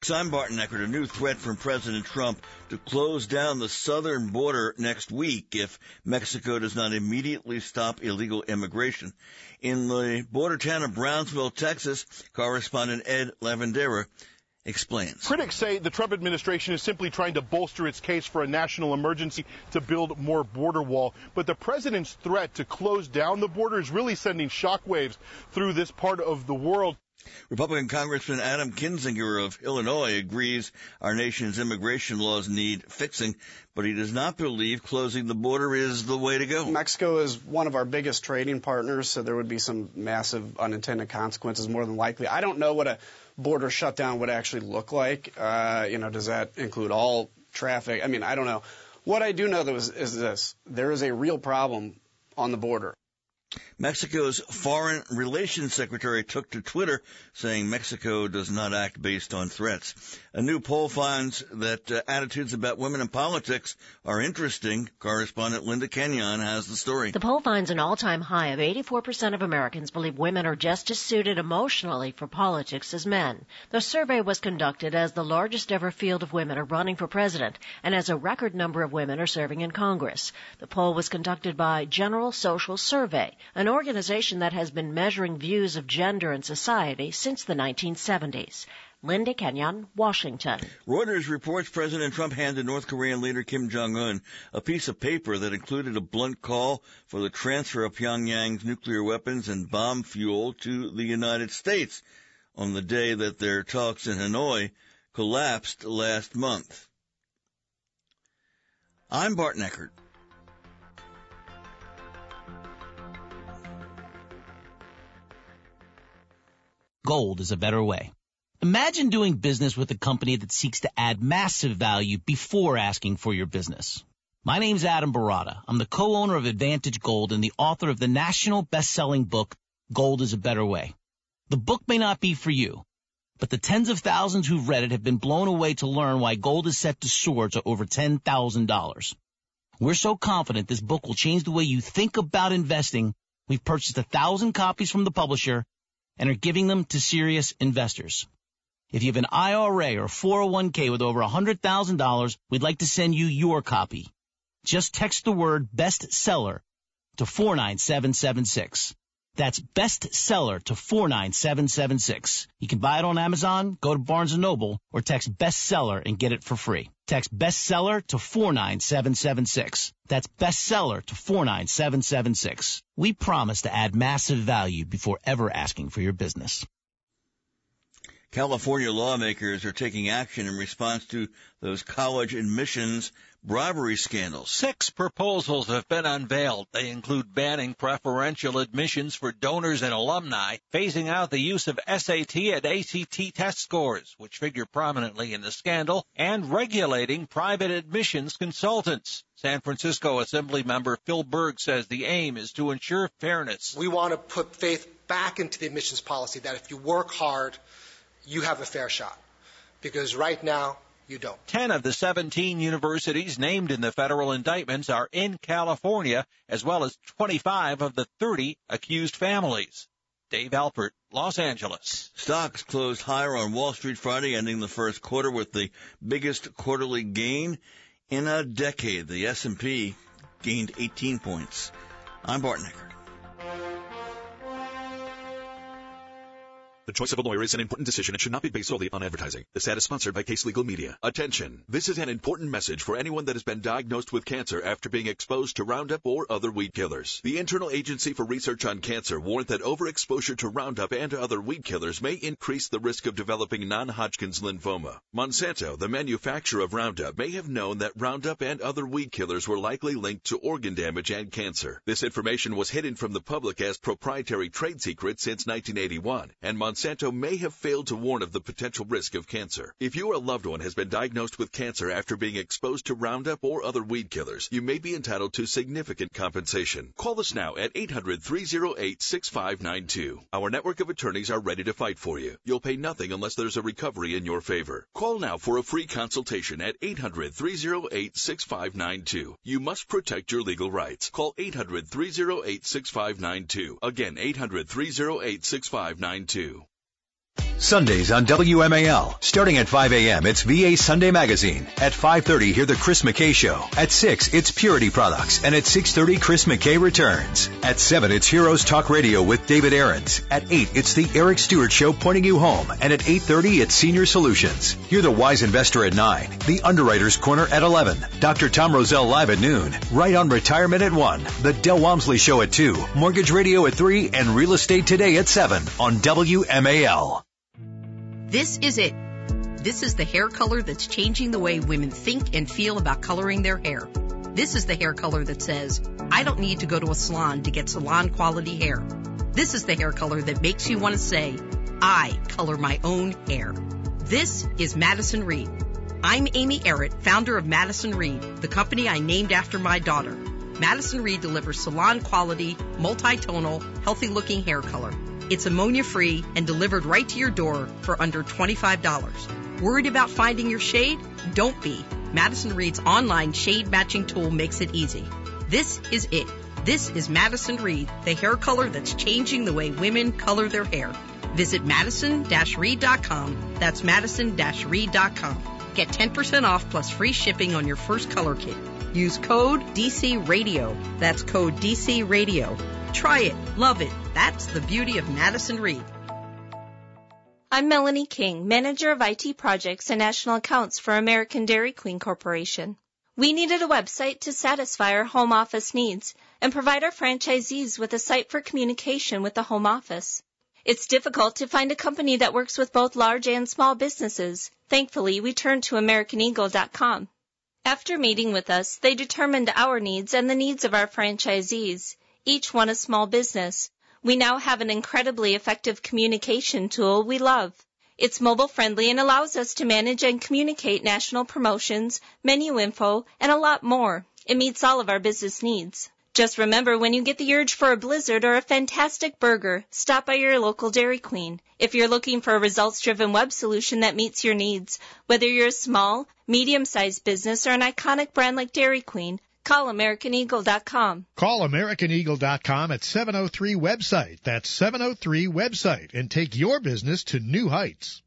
Fox, I'm Barton Eckert. A new threat from President Trump to close down the southern border next week if Mexico does not immediately stop illegal immigration. In the border town of Brownsville, Texas, correspondent Ed Lavandera explains. Critics say the Trump administration is simply trying to bolster its case for a national emergency to build more border wall. But the president's threat to close down the border is really sending shockwaves through this part of the world. Republican Congressman Adam Kinzinger of Illinois agrees our nation's immigration laws need fixing, but he does not believe closing the border is the way to go. Mexico is one of our biggest trading partners, so there would be some massive unintended consequences more than likely. I don't know what a border shutdown would actually look like. Does that include all traffic? I mean, I don't know. What I do know, though, is this. There is a real problem on the border. Mexico's Foreign Relations Secretary took to Twitter saying Mexico does not act based on threats. A new poll finds that attitudes about women in politics are interesting. Correspondent Linda Kenyon has the story. The poll finds an all-time high of 84% of Americans believe women are just as suited emotionally for politics as men. The survey was conducted as the largest ever field of women are running for president and as a record number of women are serving in Congress. The poll was conducted by General Social Survey, an organization that has been measuring views of gender and society since the 1970s. Linda Kenyon, Washington. Reuters reports President Trump handed North Korean leader Kim Jong-un a piece of paper that included a blunt call for the transfer of Pyongyang's nuclear weapons and bomb fuel to the United States on the day that their talks in Hanoi collapsed last month. I'm Barton Eckert. Gold is a better way. Imagine doing business with a company that seeks to add massive value before asking for your business. My name's Adam Barata. I'm the co-owner of Advantage Gold and the author of the national best-selling book, Gold is a Better Way. The book may not be for you, but the tens of thousands who've read it have been blown away to learn why gold is set to soar to over $10,000. We're so confident this book will change the way you think about investing. We've purchased 1,000 copies from the publisher and are giving them to serious investors. If you have an IRA or 401k with over $100,000, we'd like to send you your copy. Just text the word bestseller to 49776. That's bestseller to 49776. You can buy it on Amazon, go to Barnes & Noble, or text bestseller and get it for free. Text bestseller to 49776. That's bestseller to 49776. We promise to add massive value before ever asking for your business. California lawmakers are taking action in response to those college admissions bribery scandals. 6 proposals have been unveiled. They include banning preferential admissions for donors and alumni, phasing out the use of SAT and ACT test scores, which figure prominently in the scandal, and regulating private admissions consultants. San Francisco Assembly member Phil Berg says the aim is to ensure fairness. We want to put faith back into the admissions policy that if you work hard, you have a fair shot, because right now you don't. 10 of the 17 universities named in the federal indictments are in California, as well as 25 of the 30 accused families. Dave Alpert, Los Angeles. Stocks closed higher on Wall Street Friday, ending the first quarter with the biggest quarterly gain in a decade. The S&P gained 18 points. I'm Barton Eckert. The choice of a lawyer is an important decision and should not be based solely on advertising. This ad is sponsored by Case Legal Media. Attention! This is an important message for anyone that has been diagnosed with cancer after being exposed to Roundup or other weed killers. The Internal Agency for Research on Cancer warned that overexposure to Roundup and other weed killers may increase the risk of developing non-Hodgkin's lymphoma. Monsanto, the manufacturer of Roundup, may have known that Roundup and other weed killers were likely linked to organ damage and cancer. This information was hidden from the public as proprietary trade secret since 1981, and Monsanto may have failed to warn of the potential risk of cancer. If you or a loved one has been diagnosed with cancer after being exposed to Roundup or other weed killers, you may be entitled to significant compensation. Call us now at 800-308-6592. Our network of attorneys are ready to fight for you. You'll pay nothing unless there's a recovery in your favor. Call now for a free consultation at 800-308-6592. You must protect your legal rights. Call 800-308-6592. Again, 800-308-6592. Sundays on WMAL. Starting at 5 a.m., it's VA Sunday Magazine. At 5:30, hear The Chris McKay Show. At 6, it's Purity Products. And at 6:30, Chris McKay returns. At 7, it's Heroes Talk Radio with David Aarons. At 8, it's The Eric Stewart Show pointing you home. And at 8:30, it's Senior Solutions. Hear The Wise Investor at 9. The Underwriter's Corner at 11. Dr. Tom Roselle live at noon. Right on Retirement at 1. The Del Walmsley Show at 2. Mortgage Radio at 3. And Real Estate Today at 7 on WMAL. This is it. This is the hair color that's changing the way women think and feel about coloring their hair. This is the hair color that says, I don't need to go to a salon to get salon quality hair. This is the hair color that makes you want to say, I color my own hair. This is Madison Reed. I'm Amy Errett, founder of Madison Reed, the company I named after my daughter. Madison Reed delivers salon quality, multi-tonal, healthy looking hair color. It's ammonia-free and delivered right to your door for under $25. Worried about finding your shade? Don't be. Madison Reed's online shade matching tool makes it easy. This is it. This is Madison Reed, the hair color that's changing the way women color their hair. Visit madison-reed.com. That's madison-reed.com. Get 10% off plus free shipping on your first color kit. Use code DC Radio. That's code DC Radio. Try it. Love it. That's the beauty of Madison Reed. I'm Melanie King, Manager of IT Projects and National Accounts for American Dairy Queen Corporation. We needed a website to satisfy our home office needs and provide our franchisees with a site for communication with the home office. It's difficult to find a company that works with both large and small businesses. Thankfully, we turned to AmericanEagle.com. After meeting with us, they determined our needs and the needs of our franchisees, each one a small business. We now have an incredibly effective communication tool we love. It's mobile-friendly and allows us to manage and communicate national promotions, menu info, and a lot more. It meets all of our business needs. Just remember, when you get the urge for a blizzard or a fantastic burger, stop by your local Dairy Queen. If you're looking for a results-driven web solution that meets your needs, whether you're a small, medium-sized business or an iconic brand like Dairy Queen, call AmericanEagle.com. Call AmericanEagle.com at 703-WEBSITE. That's 703-WEBSITE, and take your business to new heights.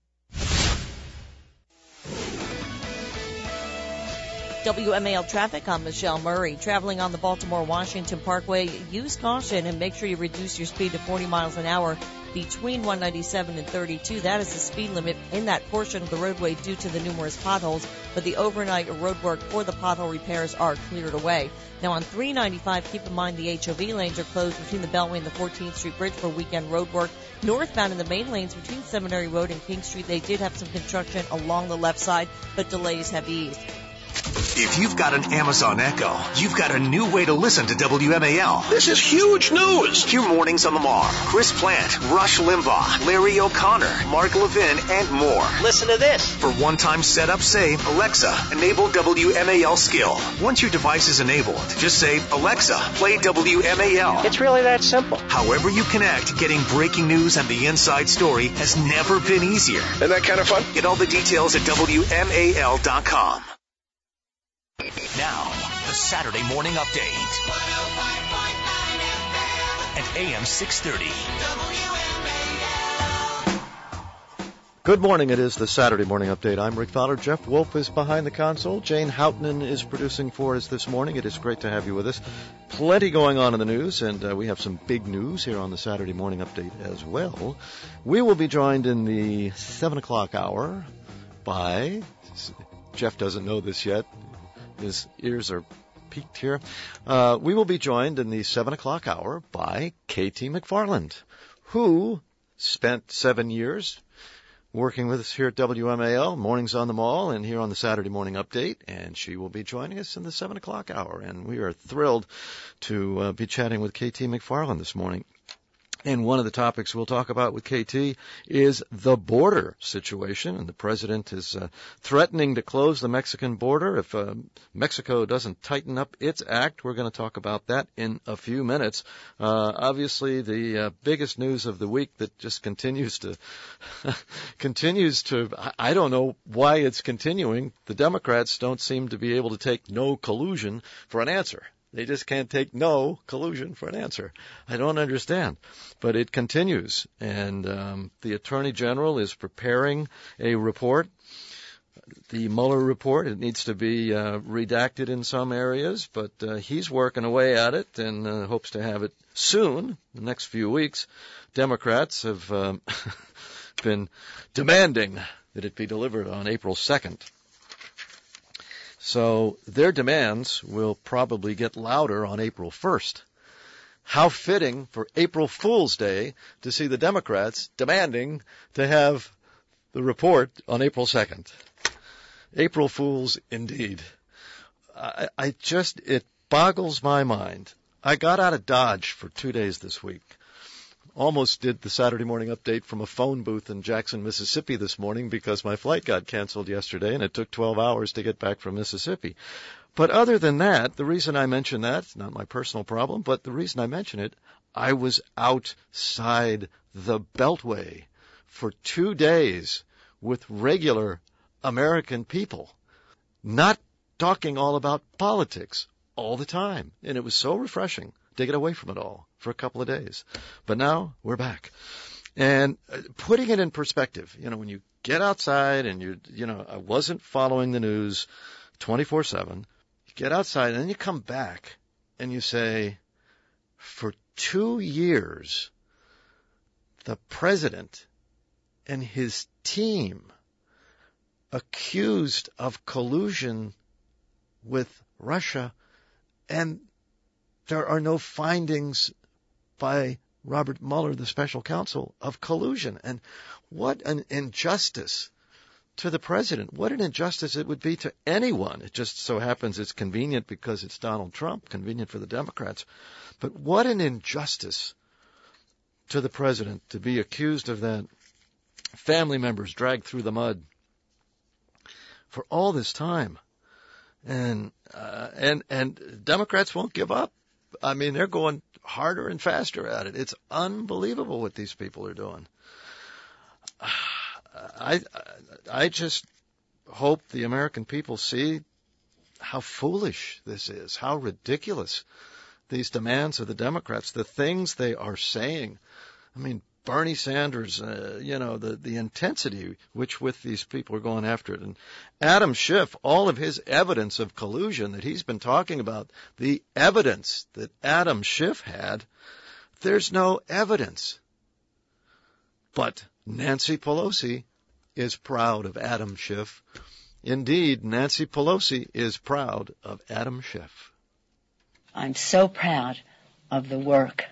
WMAL traffic, I'm Michelle Murray. Traveling on the Baltimore-Washington Parkway, use caution and make sure you reduce your speed to 40 miles an hour between 197 and 32. That is the speed limit in that portion of the roadway due to the numerous potholes, but the overnight road work for the pothole repairs are cleared away. Now on 395, keep in mind the HOV lanes are closed between the Beltway and the 14th Street Bridge for weekend road work. Northbound in the main lanes between Seminary Road and King Street, they did have some construction along the left side, but delays have eased. If you've got an Amazon Echo, you've got a new way to listen to WMAL. This is huge news. Hear Mornings on the Mar, Chris Plant, Rush Limbaugh, Larry O'Connor, Mark Levin, and more. Listen to this. For one-time setup, say, Alexa, enable WMAL skill. Once your device is enabled, just say, Alexa, play WMAL. It's really that simple. However you connect, getting breaking news and the inside story has never been easier. Isn't that kind of fun? Get all the details at WMAL.com. Now, the Saturday Morning Update. 105.9 FM and AM 630. Good morning. It is the Saturday Morning Update. I'm Rick Fowler. Jeff Wolf is behind the console. Jane Houghton is producing for us this morning. It is great to have you with us. Plenty going on in the news, and we have some big news here on the Saturday Morning Update as well. We will be joined in the 7 o'clock hour by, Jeff doesn't know this yet, his ears are peaked here. We will be joined in the 7 o'clock hour by K.T. McFarland, who spent 7 years working with us here at WMAL, Mornings on the Mall, and here on the Saturday Morning Update, and she will be joining us in the 7 o'clock hour, and we are thrilled to be chatting with K.T. McFarland this morning. And one of the topics we'll talk about with KT is the border situation. And the president is threatening to close the Mexican border if Mexico doesn't tighten up its act. We're going to talk about that in a few minutes. Obviously, the biggest news of the week that just continues to, I don't know why it's continuing. The Democrats don't seem to be able to take no collusion for an answer. They just can't take no collusion for an answer. I don't understand. But it continues. And the Attorney General is preparing a report, the Mueller report. It needs to be redacted in some areas, but he's working away at it and hopes to have it soon, the next few weeks. Democrats have been demanding that it be delivered on April 2nd. So their demands will probably get louder on April 1st. How fitting for April Fool's Day to see the Democrats demanding to have the report on April 2nd. April Fools indeed. It boggles my mind. I got out of Dodge for 2 days this week. Almost did the Saturday morning update from a phone booth in Jackson, Mississippi this morning because my flight got canceled yesterday and it took 12 hours to get back from Mississippi. But other than that, the reason I mention that, it's not my personal problem, but the reason I mention it, I was outside the Beltway for 2 days with regular American people, not talking all about politics all the time. And it was so refreshing to get away from it all for a couple of days. But now we're back. And putting it in perspective, when you get outside and I wasn't following the news 24/7, you get outside and then you come back and you say, for 2 years, the president and his team accused of collusion with Russia, and there are no findings by Robert Mueller, the special counsel, of collusion. And what an injustice to the president. What an injustice it would be to anyone. It just so happens it's convenient because it's Donald Trump, convenient for the Democrats. But what an injustice to the president to be accused of that. Family members dragged through the mud for all this time. And Democrats won't give up. I mean, they're going harder and faster at it. It's unbelievable what these people are doing. I just hope the American people see how foolish this is, how ridiculous these demands of the Democrats, the things they are saying. I mean, Bernie Sanders, the intensity with these people are going after it. And Adam Schiff, all of his evidence of collusion that he's been talking about, the evidence that Adam Schiff had, there's no evidence. But Nancy Pelosi is proud of Adam Schiff. Indeed, Nancy Pelosi is proud of Adam Schiff. I'm so proud of the work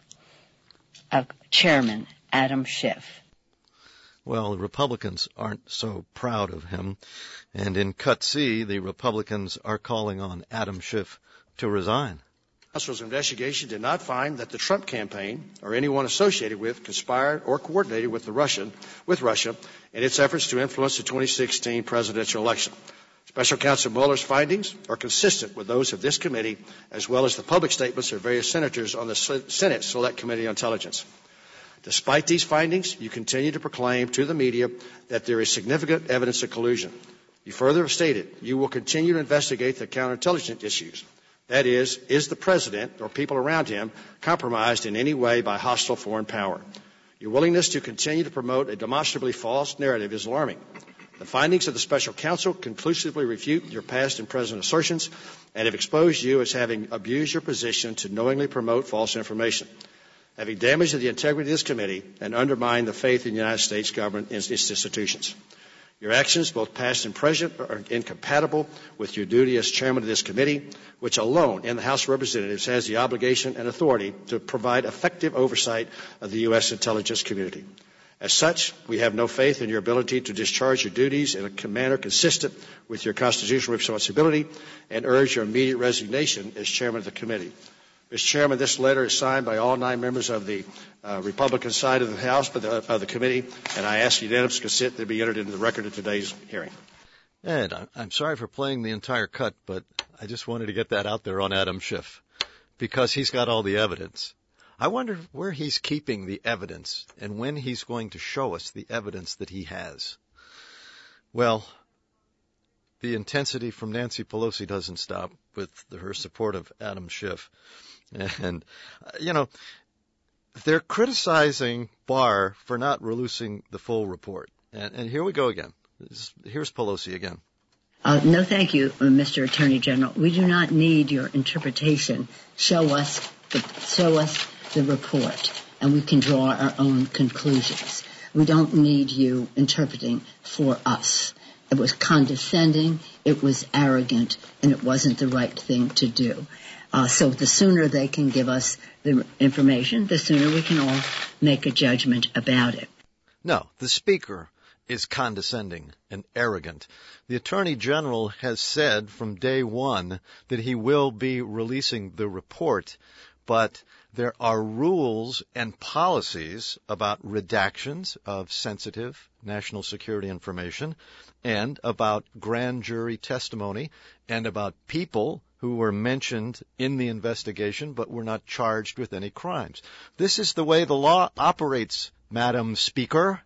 of Chairman Adam Schiff. Well, the Republicans aren't so proud of him. And in Cut C, the Republicans are calling on Adam Schiff to resign. Council's investigation did not find that the Trump campaign or anyone associated with conspired or coordinated with Russia in its efforts to influence the 2016 presidential election. Special Counsel Mueller's findings are consistent with those of this committee, as well as the public statements of various senators on the Senate Select Committee on Intelligence. Despite these findings, you continue to proclaim to the media that there is significant evidence of collusion. You further stated you will continue to investigate the counterintelligence issues. That is the president or people around him compromised in any way by hostile foreign power? Your willingness to continue to promote a demonstrably false narrative is alarming. The findings of the special counsel conclusively refute your past and present assertions and have exposed you as having abused your position to knowingly promote false information, having damaged the integrity of this committee and undermined the faith in the United States government and its institutions. Your actions, both past and present, are incompatible with your duty as chairman of this committee, which alone in the House of Representatives has the obligation and authority to provide effective oversight of the U.S. intelligence community. As such, we have no faith in your ability to discharge your duties in a manner consistent with your constitutional responsibility and urge your immediate resignation as chairman of the committee. Mr. Chairman, this letter is signed by all 9 members of the Republican side of the House, of the committee, and I ask unanimous consent to be entered into the record of today's hearing. Ed, I'm sorry for playing the entire cut, but I just wanted to get that out there on Adam Schiff, because he's got all the evidence. I wonder where he's keeping the evidence and when he's going to show us the evidence that he has. Well, the intensity from Nancy Pelosi doesn't stop with her support of Adam Schiff. And, they're criticizing Barr for not releasing the full report. And here we go again. Here's Pelosi again. No, thank you, Mr. Attorney General. We do not need your interpretation. Show us the report, and we can draw our own conclusions. We don't need you interpreting for us. It was condescending, it was arrogant, and it wasn't the right thing to do. So the sooner they can give us the information, the sooner we can all make a judgment about it. No, the Speaker is condescending and arrogant. The Attorney General has said from day one that he will be releasing the report, but there are rules and policies about redactions of sensitive national security information and about grand jury testimony and about people who were mentioned in the investigation but were not charged with any crimes. This is the way the law operates, Madam Speaker.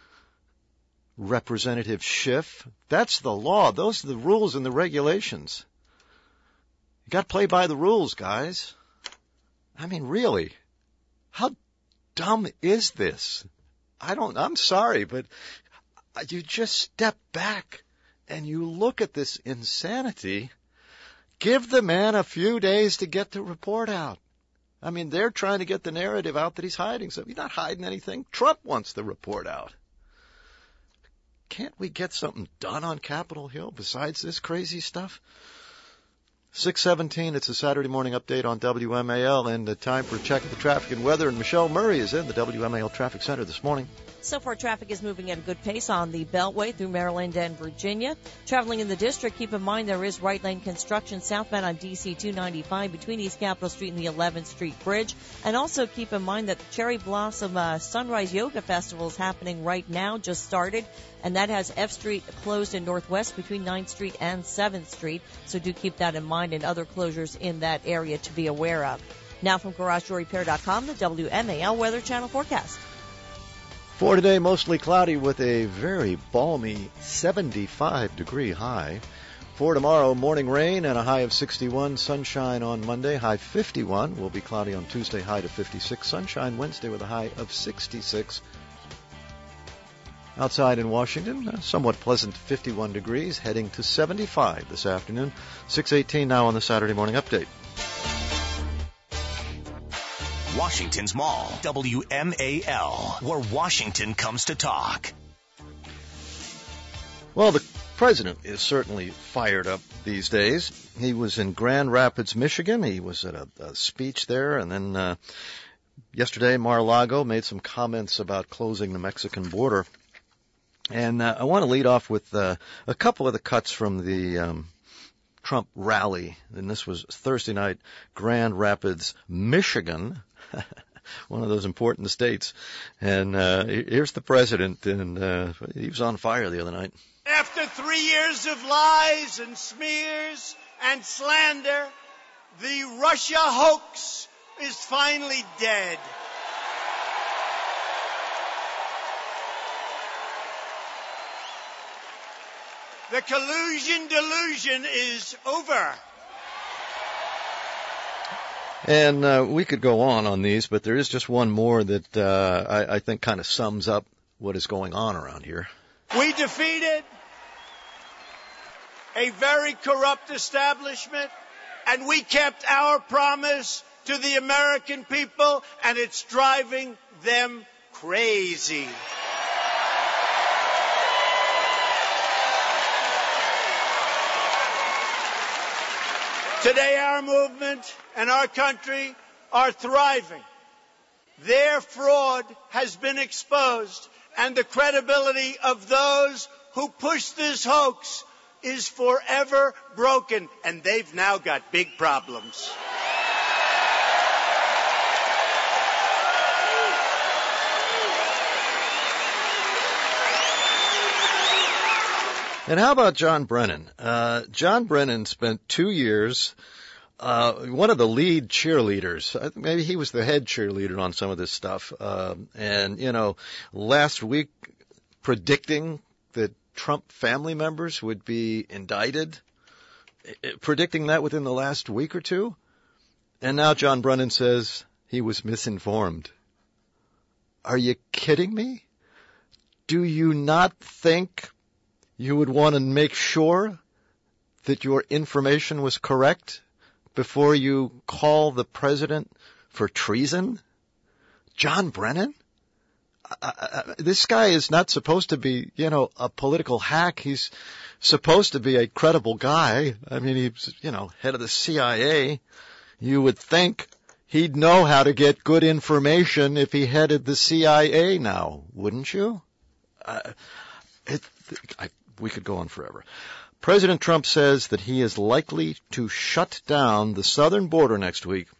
Representative Schiff, that's the law. Those are the rules and the regulations. You got to play by the rules, guys. I mean, really, how dumb is this? I'm sorry, but you just step back and you look at this insanity. Give the man a few days to get the report out. I mean, they're trying to get the narrative out that he's hiding something. He's not hiding anything. Trump wants the report out. Can't we get something done on Capitol Hill besides this crazy stuff? 6:17, it's a Saturday morning update on WMAL, and the time for Check the Traffic and Weather. And Michelle Murray is in the WMAL Traffic Center this morning. So far, traffic is moving at a good pace on the Beltway through Maryland and Virginia. Traveling in the district, keep in mind there is right lane construction southbound on DC 295 between East Capitol Street and the 11th Street Bridge. And also keep in mind that the Cherry Blossom Sunrise Yoga Festival is happening right now, just started. And that has F Street closed in Northwest between 9th Street and 7th Street. So do keep that in mind and other closures in that area to be aware of. Now from GarageDoorRepair.com, the WMAL Weather Channel forecast. For today, mostly cloudy with a very balmy 75-degree high. For tomorrow, morning rain and a high of 61. Sunshine on Monday, high 51. Will be cloudy on Tuesday, high to 56. Sunshine Wednesday with a high of 66. Outside in Washington, somewhat pleasant 51 degrees, heading to 75 this afternoon. 6:18 now on the Saturday Morning Update. Washington's Mall, WMAL, where Washington comes to talk. Well, the president is certainly fired up these days. He was in Grand Rapids, Michigan. He was at a speech there, and then yesterday Mar-a-Lago made some comments about closing the Mexican border. And I want to lead off with a couple of the cuts from the Trump rally, and this was Thursday night, Grand Rapids, Michigan, one of those important states. And here's the president, and he was on fire the other night. After 3 years of lies and smears and slander, the Russia hoax is finally dead. The collusion delusion is over. And we could go on these, but there is just one more that I think kind of sums up what is going on around here. We defeated a very corrupt establishment, and we kept our promise to the American people, and it's driving them crazy. Today, our movement and our country are thriving. Their fraud has been exposed, and the credibility of those who push this hoax is forever broken, and they've now got big problems. And how about John Brennan? John Brennan spent 2 years, one of the lead cheerleaders. Maybe he was the head cheerleader on some of this stuff. And, last week predicting that Trump family members would be indicted, predicting that within the last week or two. And now John Brennan says he was misinformed. Are you kidding me? Do you not think you would want to make sure that your information was correct before you call the president for treason? John Brennan? This guy is not supposed to be, a political hack. He's supposed to be a credible guy. I mean, he's, head of the CIA. You would think he'd know how to get good information if he headed the CIA now, wouldn't you? We could go on forever. President Trump says that he is likely to shut down the southern border next week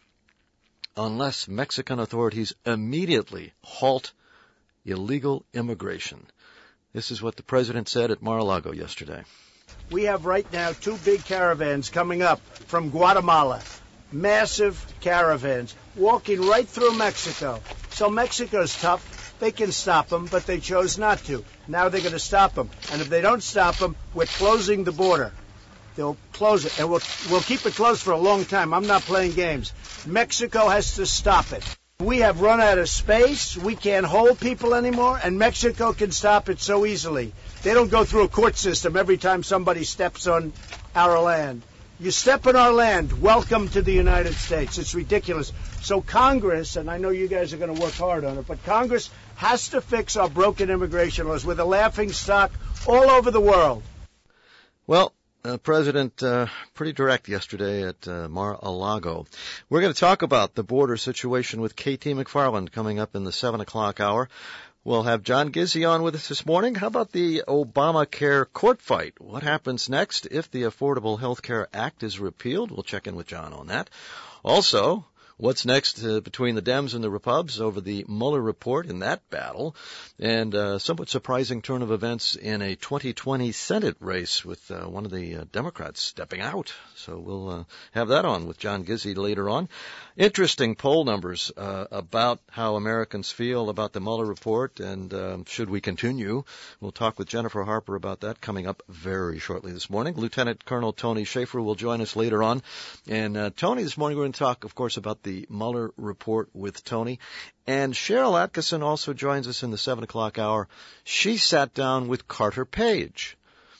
unless Mexican authorities immediately halt illegal immigration. This is what the president said at Mar-a-Lago yesterday. We have right now 2 big caravans coming up from Guatemala. Massive caravans walking right through Mexico. So Mexico's tough. They can stop them, but they chose not to. Now they're going to stop them. And if they don't stop them, we're closing the border. They'll close it. And we'll keep it closed for a long time. I'm not playing games. Mexico has to stop it. We have run out of space. We can't hold people anymore. And Mexico can stop it so easily. They don't go through a court system every time somebody steps on our land. You step on our land, welcome to the United States. It's ridiculous. So Congress, and I know you guys are going to work hard on it, but Congress has to fix our broken immigration laws. We're the laughing stock all over the world. Well, President, pretty direct yesterday at Mar-a-Lago. We're going to talk about the border situation with K.T. McFarland coming up in the 7 o'clock hour. We'll have John Gizzi on with us this morning. How about the Obamacare court fight? What happens next if the Affordable Health Care Act is repealed? We'll check in with John on that. Also, what's next between the Dems and the Repubs over the Mueller report in that battle, and a somewhat surprising turn of events in a 2020 Senate race with one of the Democrats stepping out. So we'll have that on with John Gizzi later on. Interesting poll numbers about how Americans feel about the Mueller report, and should we continue. We'll talk with Jennifer Harper about that coming up very shortly this morning. Lieutenant Colonel Tony Schaefer will join us later on. And Tony, this morning we're going to talk, of course, about the Mueller report with Tony. And Cheryl Atkinson also joins us in the 7 o'clock hour. She sat down with Carter Page.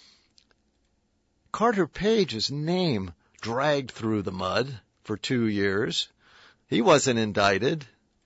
Carter Page's name dragged through the mud for 2 years. He wasn't indicted.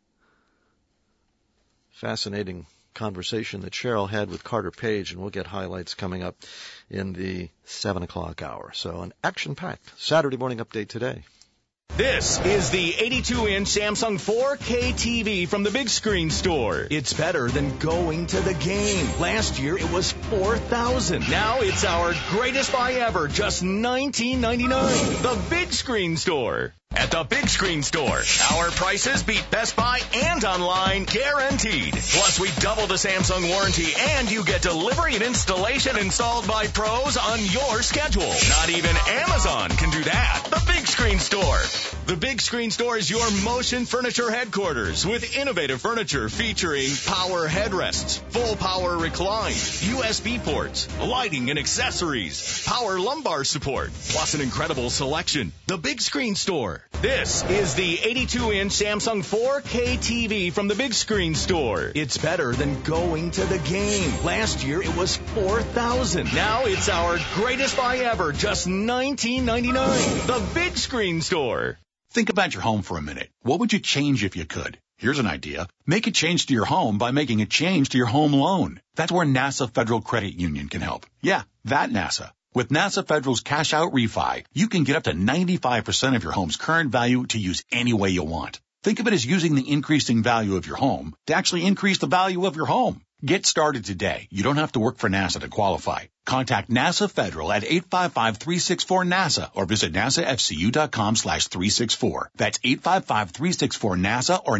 Fascinating conversation that Cheryl had with Carter Page, and we'll get highlights coming up in the 7 o'clock hour. So an action-packed Saturday morning update today. This is the 82-inch Samsung 4K TV from the Big Screen Store. It's better than going to the game. Last year, it was $4,000. Now it's our greatest buy ever, just $19.99. The Big Screen Store. At the Big Screen Store, our prices beat Best Buy and online, guaranteed. Plus, we double the Samsung warranty, and you get delivery and installation installed by pros on your schedule. Not even Amazon can do that. The Big Screen Store. The Big Screen Store is your motion furniture headquarters with innovative furniture featuring power headrests, full power recline, USB ports, lighting and accessories, power lumbar support, plus an incredible selection. The Big Screen Store. This is the 82-inch Samsung 4K TV from the Big Screen Store. It's better than going to the game. Last year, it was $4,000. Now it's our greatest buy ever, just $19.99. The Big Screen Store. Think about your home for a minute. What would you change if you could? Here's an idea. Make a change to your home by making a change to your home loan. That's where NASA Federal Credit Union can help. Yeah, that NASA. With NASA Federal's Cash Out Refi, you can get up to 95% of your home's current value to use any way you want. Think of it as using the increasing value of your home to actually increase the value of your home. Get started today. You don't have to work for NASA to qualify. Contact NASA Federal at 855-364-NASA or visit nasafcu.com/364. That's 855-364-NASA or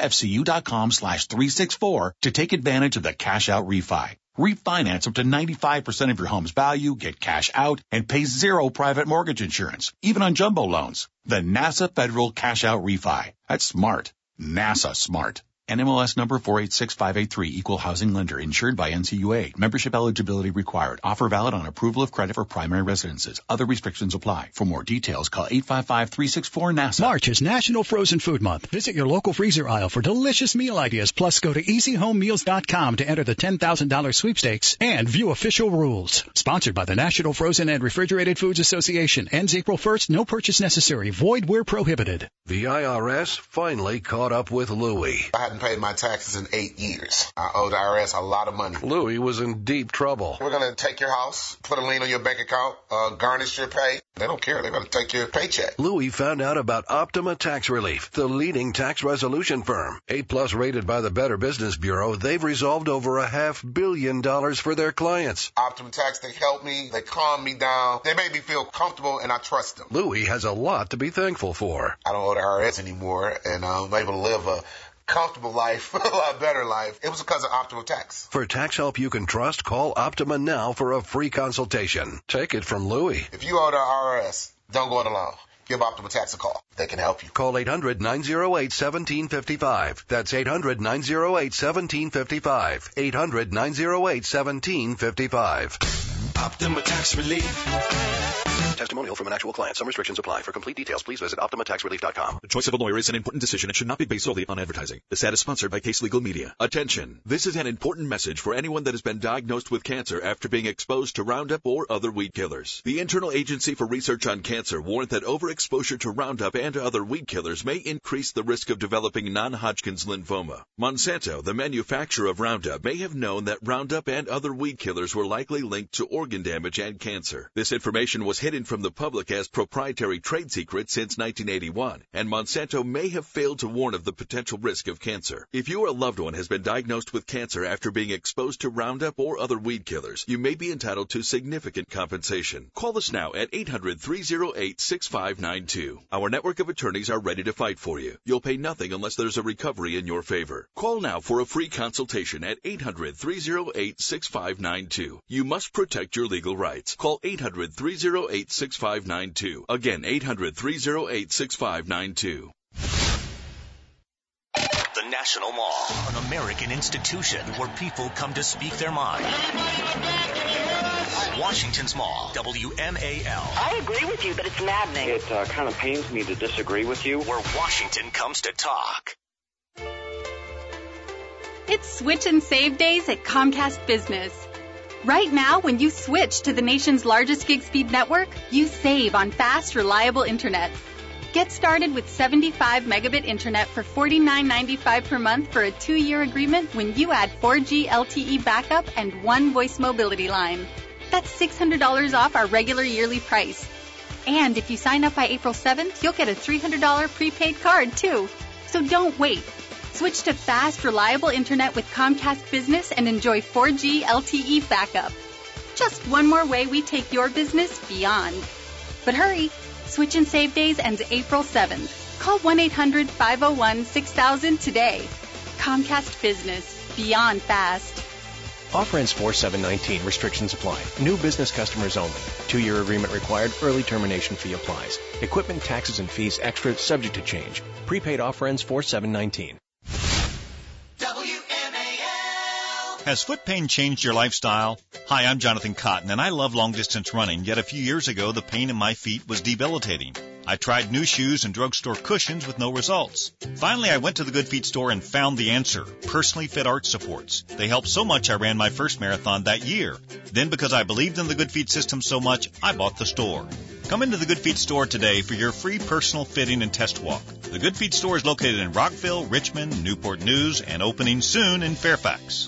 nasafcu.com/364 to take advantage of the Cash Out Refi. Refinance up to 95% of your home's value, get cash out, and pay zero private mortgage insurance, even on jumbo loans. The NASA Federal Cash Out Refi. That's smart. NASA smart. NMLS number 486583, Equal Housing Lender, insured by NCUA. Membership eligibility required. Offer valid on approval of credit for primary residences. Other restrictions apply. For more details, call 855-364-NASA. March is National Frozen Food Month. Visit your local freezer aisle for delicious meal ideas. Plus, go to easyhomemeals.com to enter the $10,000 sweepstakes and view official rules. Sponsored by the National Frozen and Refrigerated Foods Association. Ends April 1st. No purchase necessary. Void where prohibited. The IRS finally caught up with Louie. I hadn't paid my taxes in 8 years. I owed the IRS a lot of money. Louie was in deep trouble. We're going to take your house, put a lien on your bank account, garnish your pay. They don't care. They're going to take your paycheck. Louie found out about Optima Tax Relief, the leading tax resolution firm. A+ rated by the Better Business Bureau, they've resolved over $500 million for their clients. Optima Tax, they help me. They calm me down. They make me feel comfortable, and I trust them. Louie has a lot to be thankful for. I don't owe the IRS anymore, and I'm able to live a comfortable life, a lot better life. It was because of Optima Tax. For tax help you can trust, call Optima now for a free consultation. Take it from Louie. If you owe the IRS, don't go it alone. Give Optima Tax a call. They can help you. Call 800-908-1755. That's 800-908-1755. 800-908-1755. Optima Tax Relief. Testimonial from an actual client. Some restrictions apply. For complete details, please visit OptimaTaxRelief.com. The choice of a lawyer is an important decision and should not be based solely on advertising. This ad is sponsored by Case Legal Media. Attention! This is an important message for anyone that has been diagnosed with cancer after being exposed to Roundup or other weed killers. The Internal Agency for Research on Cancer warned that overexposure to Roundup and other weed killers may increase the risk of developing non-Hodgkin's lymphoma. Monsanto, the manufacturer of Roundup, may have known that Roundup and other weed killers were likely linked to organ damage and cancer. This information was hidden from the public as proprietary trade secret since 1981, and Monsanto may have failed to warn of the potential risk of cancer. If you or a loved one has been diagnosed with cancer after being exposed to Roundup or other weed killers, you may be entitled to significant compensation. Call us now at 800-308-6592. Our network of attorneys are ready to fight for you. You'll pay nothing unless there's a recovery in your favor. Call now for a free consultation at 800-308-6592. You must protect your legal rights. Call 800-308-6592. Again, 800-308-6592. The National Mall, an American institution where people come to speak their mind. Washington's Mall, WMAL. I agree with you, but it's maddening. It kind of pains me to disagree with you. Where Washington comes to talk. It's Switch and Save days at Comcast Business. Right now, when you switch to the nation's largest gig-speed network, you save on fast, reliable internet. Get started with 75 megabit internet for $49.95 per month for a 2-year agreement when you add 4G LTE backup and 1 voice mobility line. That's $600 off our regular yearly price. And if you sign up by April 7th, you'll get a $300 prepaid card, too. So don't wait. Switch to fast, reliable internet with Comcast Business and enjoy 4G LTE backup. Just one more way we take your business beyond. But hurry, Switch and Save days ends April 7th. Call 1-800-501-6000 today. Comcast Business, beyond fast. Offer ends 4/7/19. Restrictions apply. New business customers only. 2-year agreement required. Early termination fee applies. Equipment, taxes, and fees extra, subject to change. Prepaid offer ends 4/7/19. Has foot pain changed your lifestyle? Hi, I'm Jonathan Cotton, and I love long-distance running, yet a few years ago, the pain in my feet was debilitating. I tried new shoes and drugstore cushions with no results. Finally, I went to the Good Feet store and found the answer, personally fit arch supports. They helped so much I ran my first marathon that year. Then, because I believed in the Good Feet system so much, I bought the store. Come into the Good Feet store today for your free personal fitting and test walk. The Good Feet store is located in Rockville, Richmond, Newport News, and opening soon in Fairfax.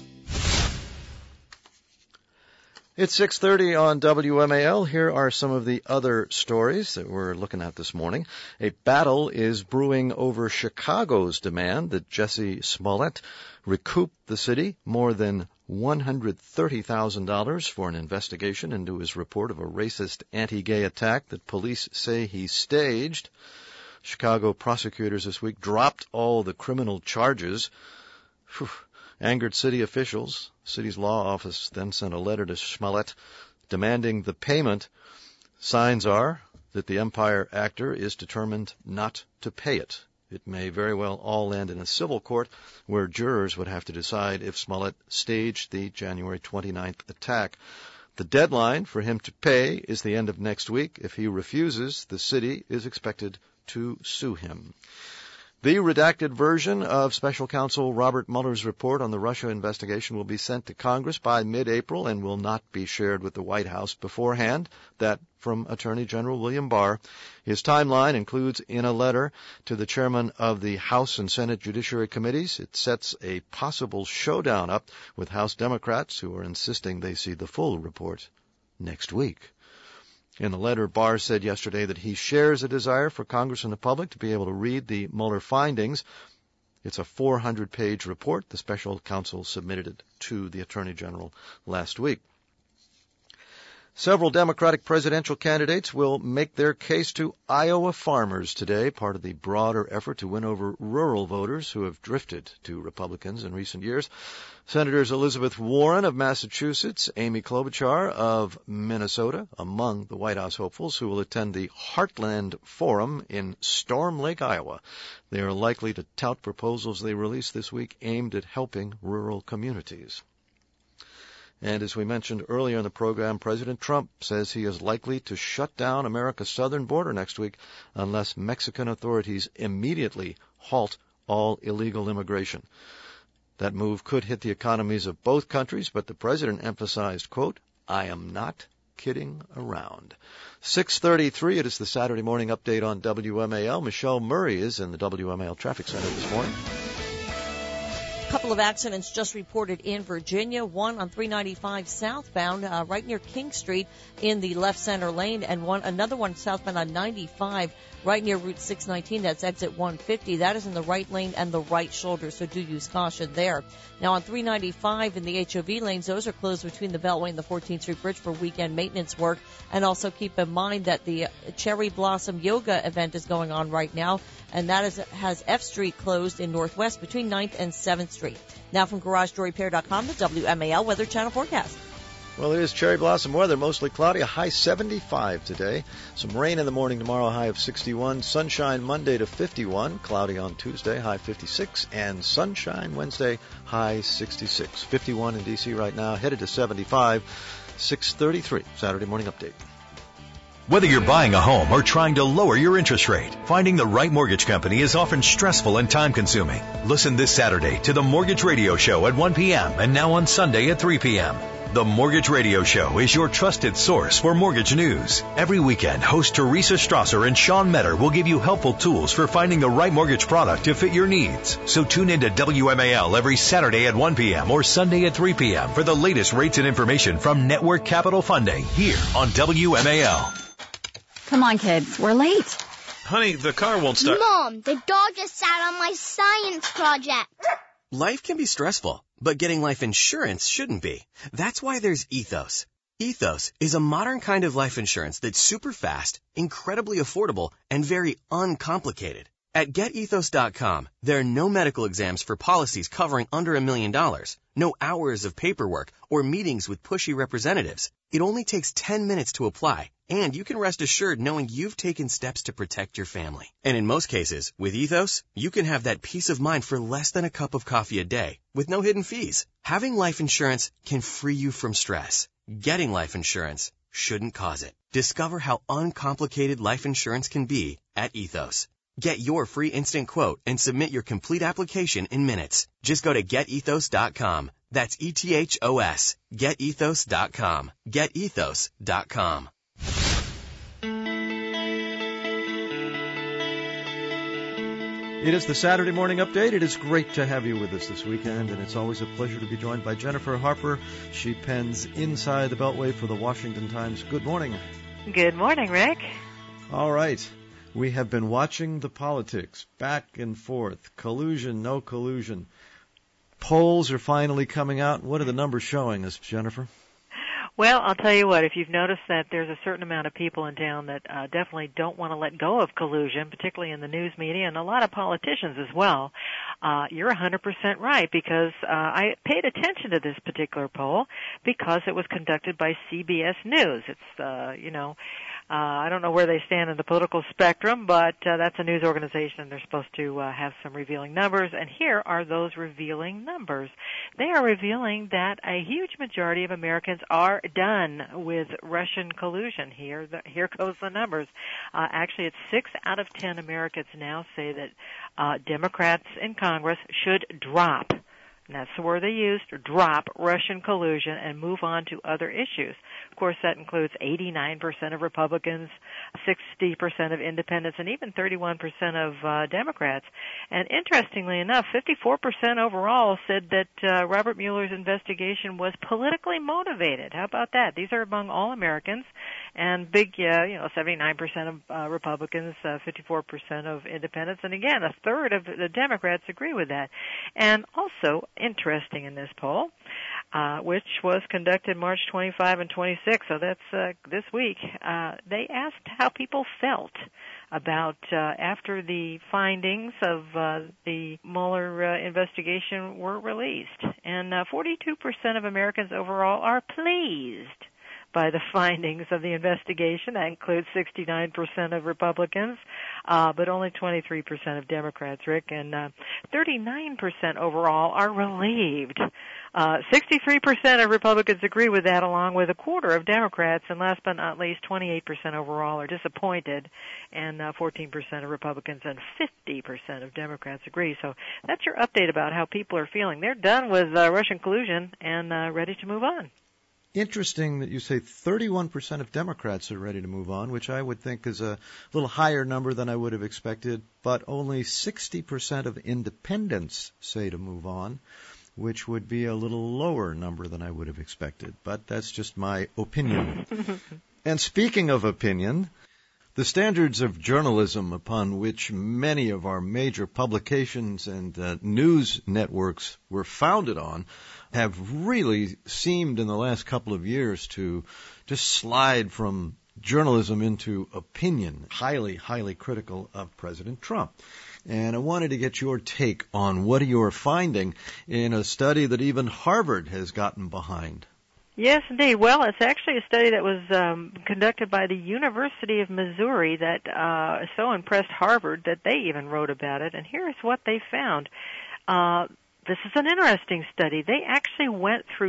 It's 6:30 on WMAL. Here are some of the other stories that we're looking at this morning. A battle is brewing over Chicago's demand that Jussie Smollett recoup the city more than $130,000 for an investigation into his report of a racist anti-gay attack that police say he staged. Chicago prosecutors this week dropped all the criminal charges. Angered city officials. City's law office then sent a letter to Smollett demanding the payment. Signs are that the Empire actor is determined not to pay it. It may very well all end in a civil court where jurors would have to decide if Smollett staged the January 29th attack. The deadline for him to pay is the end of next week. If he refuses, the city is expected to sue him. The redacted version of Special Counsel Robert Mueller's report on the Russia investigation will be sent to Congress by mid-April and will not be shared with the White House beforehand. That from Attorney General William Barr. His timeline includes in a letter to the chairman of the House and Senate Judiciary Committees. It sets a possible showdown up with House Democrats who are insisting they see the full report next week. In the letter, Barr said yesterday that he shares a desire for Congress and the public to be able to read the Mueller findings. It's a 400-page report. The special counsel submitted it to the Attorney General last week. Several Democratic presidential candidates will make their case to Iowa farmers today, part of the broader effort to win over rural voters who have drifted to Republicans in recent years. Senators Elizabeth Warren of Massachusetts, Amy Klobuchar of Minnesota, among the White House hopefuls who will attend the Heartland Forum in Storm Lake, Iowa. They are likely to tout proposals they release this week aimed at helping rural communities. And as we mentioned earlier in the program, President Trump says he is likely to shut down America's southern border next week unless Mexican authorities immediately halt all illegal immigration. That move could hit the economies of both countries, but the president emphasized, quote, "I am not kidding around." 6:33, it is the Saturday morning update on WMAL. Michelle Murray is in the WMAL Traffic Center this morning. A couple of accidents just reported in Virginia, one on 395 southbound right near King Street in the left center lane, and another one southbound on 95 right near Route 619. That's exit 150. That is in the right lane and the right shoulder, so do use caution there. Now on 395 in the HOV lanes, those are closed between the Beltway and the 14th Street Bridge for weekend maintenance work. And also keep in mind that the Cherry Blossom Yoga event is going on right now, and that has F Street closed in Northwest between 9th and 7th Street. Now from GarageDoorRepair.com, the WMAL Weather Channel forecast. Well, it is cherry blossom weather, mostly cloudy, a high 75 today. Some rain in the morning tomorrow, high of 61. Sunshine Monday to 51. Cloudy on Tuesday, high 56. And sunshine Wednesday, high 66. 51 in D.C. right now, headed to 75. 6:33, Saturday morning update. Whether you're buying a home or trying to lower your interest rate, finding the right mortgage company is often stressful and time-consuming. Listen this Saturday to the Mortgage Radio Show at 1 p.m. and now on Sunday at 3 p.m. The Mortgage Radio Show is your trusted source for mortgage news. Every weekend, host Teresa Strasser and Sean Metter will give you helpful tools for finding the right mortgage product to fit your needs. So tune in to WMAL every Saturday at 1 p.m. or Sunday at 3 p.m. for the latest rates and information from Network Capital Funding here on WMAL. Come on, kids. We're late. Honey, the car won't start. Mom, the dog just sat on my science project. Life can be stressful, but getting life insurance shouldn't be. That's why there's Ethos. Ethos is a modern kind of life insurance that's super fast, incredibly affordable, and very uncomplicated. At GetEthos.com, there are no medical exams for policies covering under $1 million, no hours of paperwork, or meetings with pushy representatives. It only takes 10 minutes to apply, and you can rest assured knowing you've taken steps to protect your family. And in most cases, with Ethos, you can have that peace of mind for less than a cup of coffee a day, with no hidden fees. Having life insurance can free you from stress. Getting life insurance shouldn't cause it. Discover how uncomplicated life insurance can be at Ethos. Get your free instant quote and submit your complete application in minutes. Just go to GetEthos.com. That's ETHOS. GetEthos.com. GetEthos.com. It is the Saturday morning update. It is great to have you with us this weekend, and it's always a pleasure to be joined by Jennifer Harper. She pens Inside the Beltway for the Washington Times. Good morning. Good morning, Rick. All right. We have been watching the politics back and forth. Collusion, no collusion. Polls are finally coming out. What are the numbers showing us, Jennifer? Well, I'll tell you what, if you've noticed that there's a certain amount of people in town that definitely don't want to let go of collusion, particularly in the news media, and a lot of politicians as well, you're 100% right, because I paid attention to this particular poll because it was conducted by CBS News. It's, I don't know where they stand in the political spectrum, but that's a news organization. They're supposed to have some revealing numbers, and here are those revealing numbers. They are revealing that a huge majority of Americans are done with Russian collusion. Here goes the numbers. Actually, it's 6 out of 10 Americans now say that Democrats in Congress should drop. And that's the word they used, drop Russian collusion and move on to other issues. Of course, that includes 89% of Republicans, 60% of independents, and even 31% of Democrats. And interestingly enough, 54% overall said that Robert Mueller's investigation was politically motivated. How about that? These are among all Americans, and big, 79% of Republicans, 54% of independents, and again, a third of the Democrats agree with that. And also, interesting in this poll, which was conducted March 25 and 26, so that's this week, they asked how people felt about after the findings of the Mueller investigation were released. And 42% of Americans overall are pleased by the findings of the investigation. That includes 69% of Republicans, but only 23% of Democrats, Rick, and 39% overall are relieved. 63% of Republicans agree with that, along with a quarter of Democrats, and last but not least, 28% overall are disappointed, and 14% of Republicans and 50% of Democrats agree. So that's your update about how people are feeling. They're done with Russian collusion and ready to move on. Interesting that you say 31% of Democrats are ready to move on, which I would think is a little higher number than I would have expected, but only 60% of independents say to move on, which would be a little lower number than I would have expected. But that's just my opinion. And speaking of opinion, the standards of journalism upon which many of our major publications and news networks were founded on have really seemed in the last couple of years to just slide from journalism into opinion, highly, highly critical of President Trump. And I wanted to get your take on what you're finding in a study that even Harvard has gotten behind. Yes, indeed. Well, it's actually a study that was conducted by the University of Missouri that so impressed Harvard that they even wrote about it. And here's what they found. This is an interesting study. They actually went through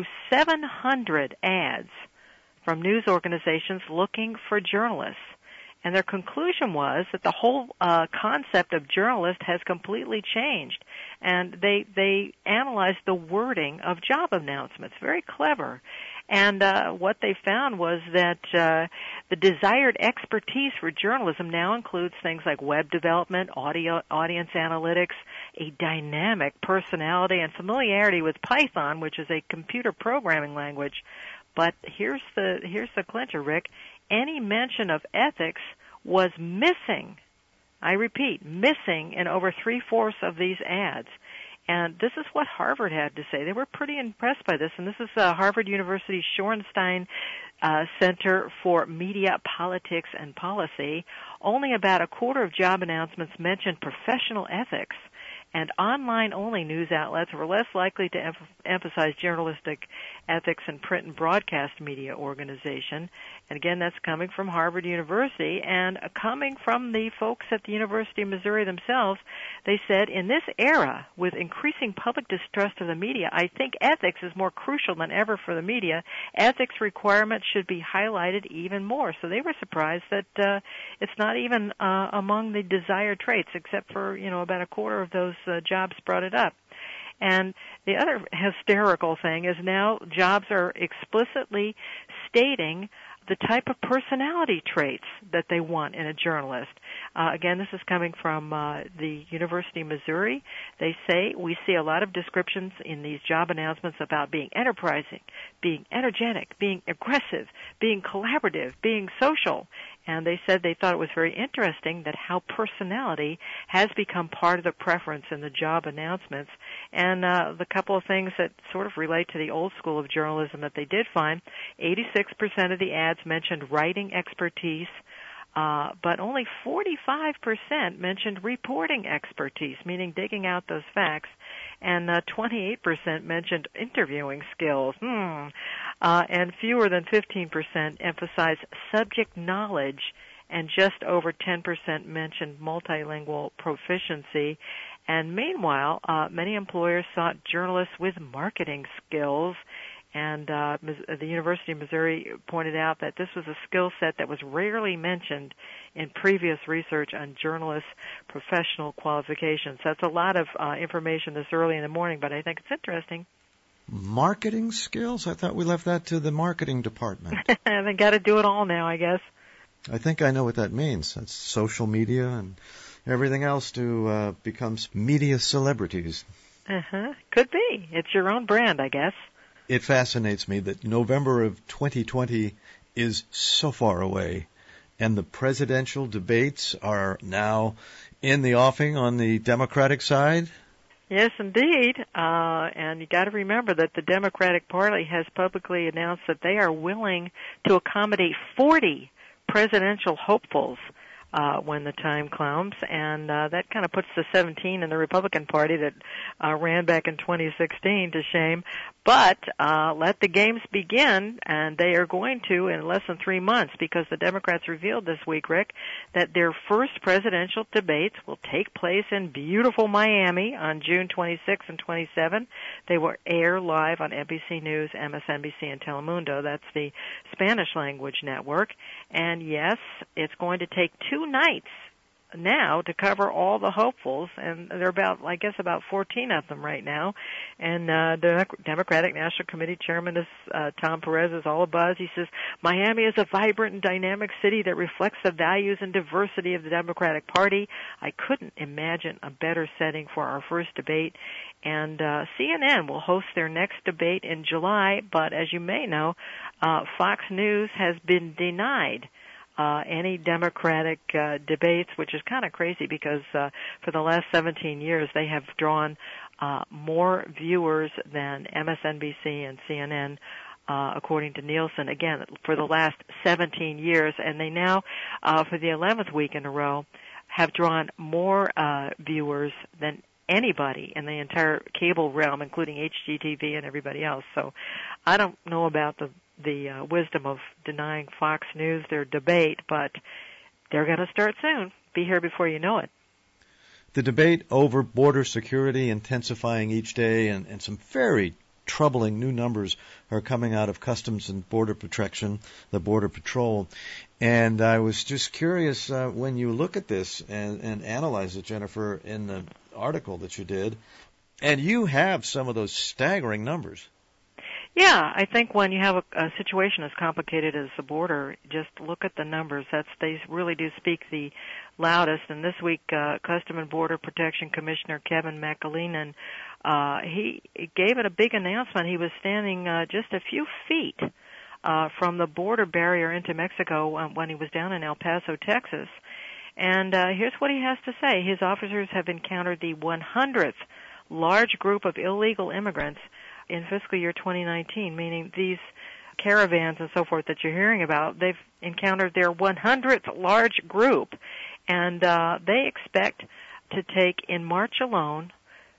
700 ads from news organizations looking for journalists. And their conclusion was that the whole concept of journalist has completely changed. And they analyzed the wording of job announcements. Very clever. And what they found was that the desired expertise for journalism now includes things like web development, audience analytics, a dynamic personality, and familiarity with Python, which is a computer programming language. But here's the clincher, Rick. Any mention of ethics was missing. I repeat, missing in over 3/4 of these ads. And this is what Harvard had to say. They were pretty impressed by this. And this is Harvard University's Shorenstein Center for Media, Politics, and Policy. Only about a quarter of job announcements mentioned professional ethics. And online-only news outlets were less likely to emphasize journalistic ethics in print and broadcast media organization. And again, that's coming from Harvard University and coming from the folks at the University of Missouri themselves. They said, in this era, with increasing public distrust of the media, I think ethics is more crucial than ever for the media. Ethics requirements should be highlighted even more. So they were surprised that it's not even among the desired traits, except for, about a quarter of those jobs brought it up. And the other hysterical thing is now jobs are explicitly stating the type of personality traits that they want in a journalist. Again, this is coming from the University of Missouri. They say, we see a lot of descriptions in these job announcements about being enterprising, being energetic, being aggressive, being collaborative, being social. And they said they thought it was very interesting that how personality has become part of the preference in the job announcements. And the couple of things that sort of relate to the old school of journalism that they did find, 86% of the ads mentioned writing expertise, but only 45% mentioned reporting expertise, meaning digging out those facts. and 28% mentioned interviewing skills. And fewer than 15% emphasized subject knowledge, and just over 10% mentioned multilingual proficiency. And meanwhile, many employers sought journalists with marketing skills. And the University of Missouri pointed out that this was a skill set that was rarely mentioned in previous research on journalists' professional qualifications. That's a lot of information this early in the morning, but I think it's interesting. Marketing skills? I thought we left that to the marketing department. They got to do it all now, I guess. I think I know what that means. That's social media and everything else to become media celebrities. Could be. It's your own brand, I guess. It fascinates me that November of 2020 is so far away, and the presidential debates are now in the offing on the Democratic side. Yes, indeed. And you got to remember that the Democratic Party has publicly announced that they are willing to accommodate 40 presidential hopefuls when the time comes, and that kind of puts the 17 in the Republican Party that ran back in 2016 to shame. But let the games begin, and they are going to in less than 3 months, because the Democrats revealed this week, Rick, that their first presidential debates will take place in beautiful Miami on June 26 and 27. They will air live on NBC News, MSNBC, and Telemundo. That's the Spanish language network. And yes, it's going to take 2 nights now to cover all the hopefuls, and there are about 14 of them right now. And the Democratic National Committee Chairman is Tom Perez is all abuzz. He says Miami is a vibrant and dynamic city that reflects the values and diversity of the Democratic Party. I couldn't imagine a better setting for our first debate. And CNN will host their next debate in July, but as you may know, Fox News has been denied any Democratic debates, which is kind of crazy because for the last 17 years they have drawn more viewers than MSNBC and CNN, according to Nielsen, again, for the last 17 years. And they now, for the 11th week in a row, have drawn more viewers than anybody in the entire cable realm, including HGTV and everybody else. So I don't know about the wisdom of denying Fox News their debate, but they're going to start soon. Be here before you know it. The debate over border security intensifying each day, and some very troubling new numbers are coming out of Customs and Border Protection, the Border Patrol. And I was just curious, when you look at this and analyze it, Jennifer, in the article that you did, and you have some of those staggering numbers. Yeah, I think when you have a situation as complicated as the border, just look at the numbers. They really do speak the loudest. And this week, Customs and Border Protection Commissioner Kevin McAleenan, he gave it a big announcement. He was standing just a few feet from the border barrier into Mexico when he was down in El Paso, Texas. And here's what he has to say. His officers have encountered the 100th large group of illegal immigrants in fiscal year 2019, meaning these caravans and so forth that you're hearing about, they've encountered their 100th large group. And they expect to take, in March alone,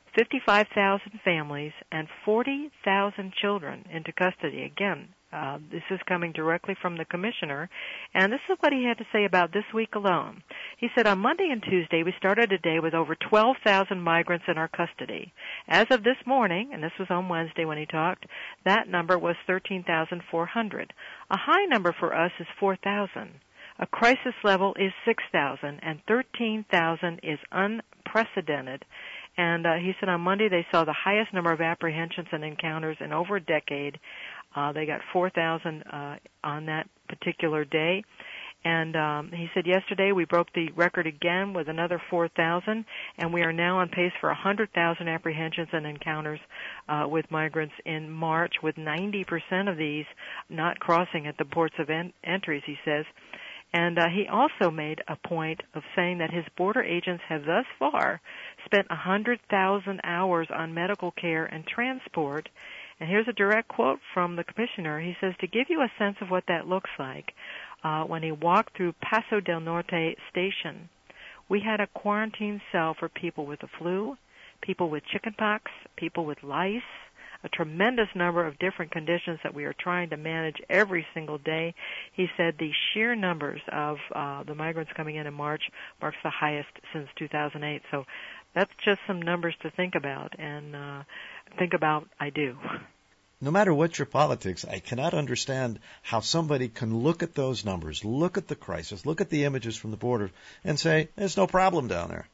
55,000 families and 40,000 children into custody. Again, this is coming directly from the commissioner, and this is what he had to say about this week alone. He said, on Monday and Tuesday, we started a day with over 12,000 migrants in our custody. As of this morning, and this was on Wednesday when he talked, that number was 13,400. A high number for us is 4,000. A crisis level is 6,000, and 13,000 is unprecedented. And he said on Monday they saw the highest number of apprehensions and encounters in over a decade. They got 4,000 on that particular day. And he said yesterday we broke the record again with another 4,000, and we are now on pace for 100,000 apprehensions and encounters with migrants in March, with 90% of these not crossing at the ports of entries, he says. And he also made a point of saying that his border agents have thus far spent 100,000 hours on medical care and transport. And here's a direct quote from the commissioner. He says, to give you a sense of what that looks like, when he walked through Paso del Norte station, we had a quarantine cell for people with the flu, people with chickenpox, people with lice, a tremendous number of different conditions that we are trying to manage every single day. He said the sheer numbers of the migrants coming in March marks the highest since 2008. So that's just some numbers to think about, and think about I do. No matter what your politics, I cannot understand how somebody can look at those numbers, look at the crisis, look at the images from the border, and say, there's no problem down there.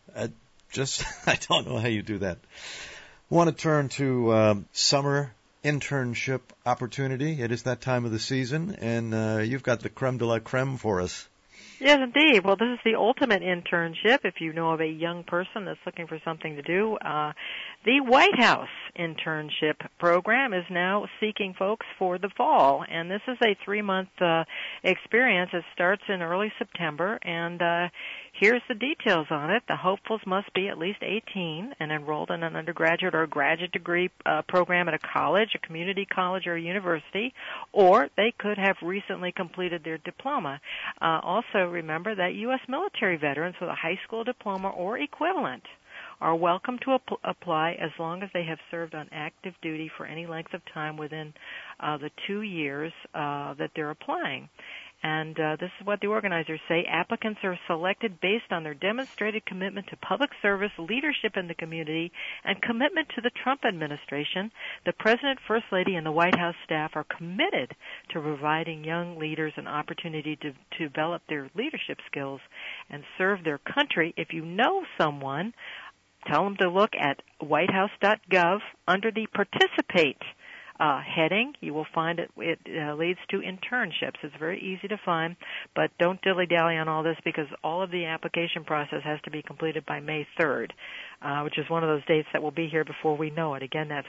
I don't know how you do that. Want to turn to summer internship opportunity. It is that time of the season, and you've got the creme de la creme for us. Yes, indeed. Well, this is the ultimate internship if you know of a young person that's looking for something to do. The White House internship program is now seeking folks for the fall, and this is a 3-month experience. It starts in early September, and here's the details on it. The hopefuls must be at least 18 and enrolled in an undergraduate or graduate degree program at a college, a community college, or a university, or they could have recently completed their diploma. Also, remember that U.S. military veterans with a high school diploma or equivalent are welcome to apply as long as they have served on active duty for any length of time within the 2 years that they're applying. And this is what the organizers say. Applicants are selected based on their demonstrated commitment to public service, leadership in the community, and commitment to the Trump administration. The President, First Lady, and the White House staff are committed to providing young leaders an opportunity to develop their leadership skills and serve their country. If you know someone, tell them to look at whitehouse.gov under the Participate heading. You will find it leads to internships. It's very easy to find, but don't dilly-dally on all this because all of the application process has to be completed by May 3rd, which is one of those dates that will be here before we know it. Again, that's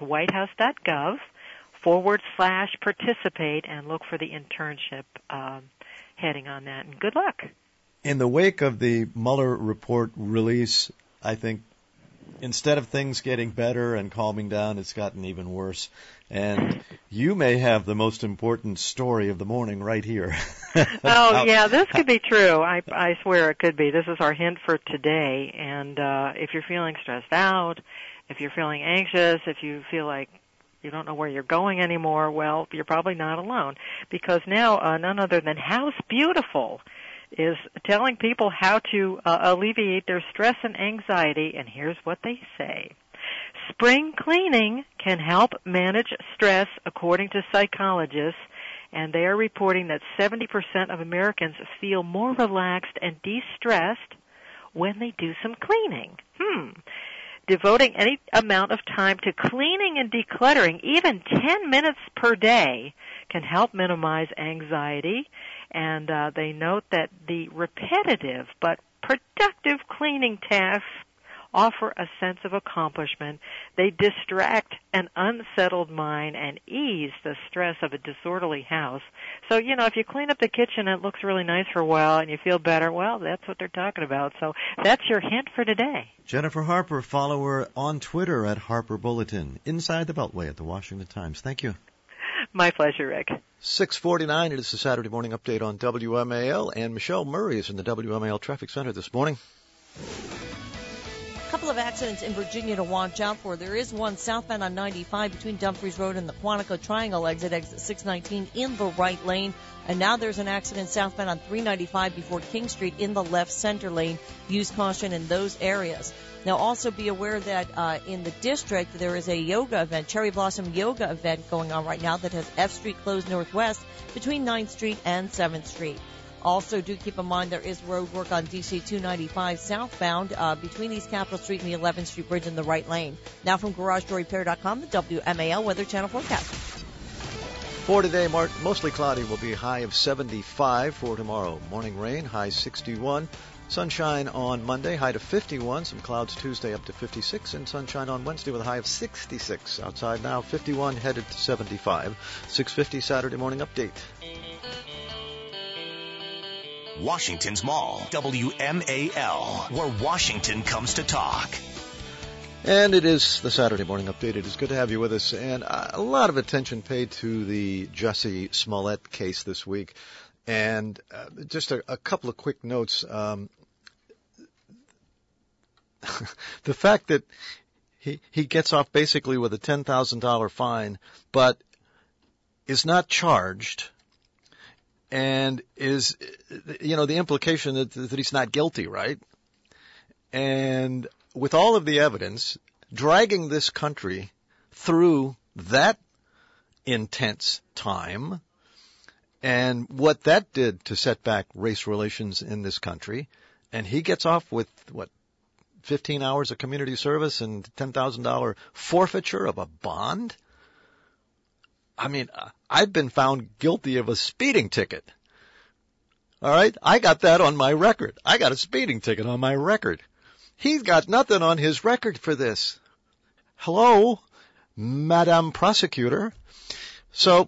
whitehouse.gov/participate, and look for the internship heading on that. And good luck. In the wake of the Mueller report release, I think instead of things getting better and calming down, it's gotten even worse. And you may have the most important story of the morning right here. Oh, yeah, this could be true. I swear it could be. This is our hint for today. And if you're feeling stressed out, if you're feeling anxious, if you feel like you don't know where you're going anymore, well, you're probably not alone. Because now none other than House Beautiful is telling people how to alleviate their stress and anxiety, and here's what they say. Spring cleaning can help manage stress, according to psychologists, and they are reporting that 70% of Americans feel more relaxed and de-stressed when they do some cleaning. Devoting any amount of time to cleaning and decluttering, even 10 minutes per day, can help minimize anxiety. And they note that the repetitive but productive cleaning tasks offer a sense of accomplishment. They distract an unsettled mind and ease the stress of a disorderly house. So, if you clean up the kitchen and it looks really nice for a while and you feel better, well, that's what they're talking about. So that's your hint for today. Jennifer Harper, follow her on Twitter at Harper Bulletin. Inside the Beltway at the Washington Times. Thank you. My pleasure, Rick. 6:49, it is the Saturday morning update on WMAL, and Michelle Murray is in the WMAL Traffic Center this morning. A couple of accidents in Virginia to watch out for. There is one southbound on 95 between Dumfries Road and the Quantico Triangle exit 619 in the right lane. And now there's an accident southbound on 395 before King Street in the left center lane. Use caution in those areas. Now, also be aware that in the district, there is a yoga event, Cherry Blossom Yoga event going on right now that has F Street closed northwest between 9th Street and 7th Street. Also, do keep in mind there is road work on DC 295 southbound between East Capitol Street and the 11th Street Bridge in the right lane. Now from GarageDoorRepair.com, the WMAL Weather Channel forecast. For today, mostly cloudy, will be a high of 75 for tomorrow. Morning rain, high 61. Sunshine on Monday, high to 51. Some clouds Tuesday up to 56. And sunshine on Wednesday with a high of 66. Outside now, 51, headed to 75. 6:50 Saturday morning update. Washington's Mall, WMAL, where Washington comes to talk. And it is the Saturday morning update. It is good to have you with us. And a lot of attention paid to the Jussie Smollett case this week. And just a couple of quick notes. The fact that he gets off basically with a $10,000 fine, but is not charged, and is, the implication that he's not guilty, right? And with all of the evidence, dragging this country through that intense time, and what that did to set back race relations in this country, and he gets off with, 15 hours of community service and $10,000 forfeiture of a bond? I mean, I've been found guilty of a speeding ticket. All right? I got that on my record. I got a speeding ticket on my record. He's got nothing on his record for this. Hello, Madam Prosecutor. So,